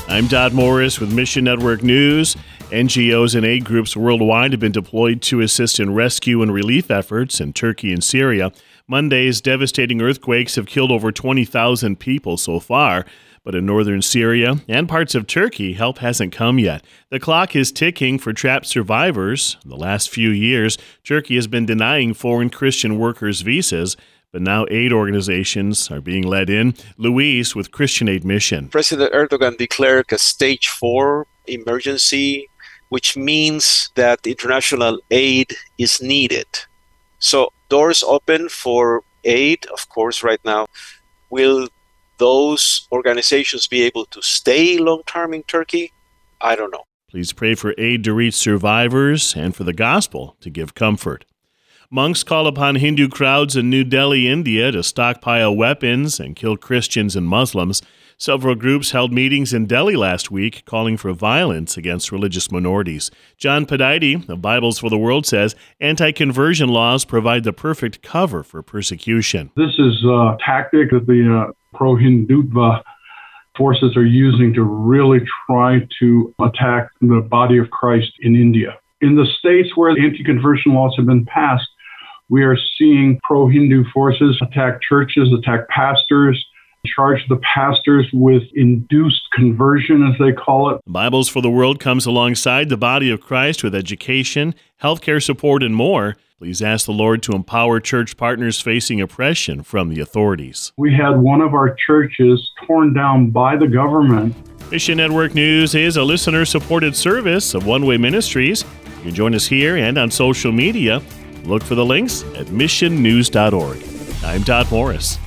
I'm Todd Morris with Mission Network News. NGOs and aid groups worldwide have been deployed to assist in rescue and relief efforts in Turkey and Syria. Monday's devastating earthquakes have killed over 20,000 people so far. But in northern Syria and parts of Turkey, help hasn't come yet. The clock is ticking for trapped survivors. In the last few years, Turkey has been denying foreign Christian workers visas, but now aid organizations are being let in. Luis with Christian Aid Mission. President Erdogan declared a stage 4 emergency, which means that international aid is needed. So doors open for aid, of course, right now. Will those organizations be able to stay long-term in Turkey? I don't know. Please pray for aid to reach survivors and for the gospel to give comfort. Monks call upon Hindu crowds in New Delhi, India, to stockpile weapons and kill Christians and Muslims. Several groups held meetings in Delhi last week calling for violence against religious minorities. John Pedite of Bibles for the World says anti-conversion laws provide the perfect cover for persecution. This is a tactic that the pro-Hindutva forces are using to really try to attack the body of Christ in India. In the states where anti-conversion laws have been passed, we are seeing pro-Hindu forces attack churches, attack pastors, charge the pastors with induced conversion, as they call it. Bibles for the World comes alongside the body of Christ with education, healthcare support, and more. Please ask the Lord to empower church partners facing oppression from the authorities. We had one of our churches torn down by the government. Mission Network News is a listener-supported service of One Way Ministries. You can join us here and on social media. Look for the links at missionnews.org. I'm Todd Morris.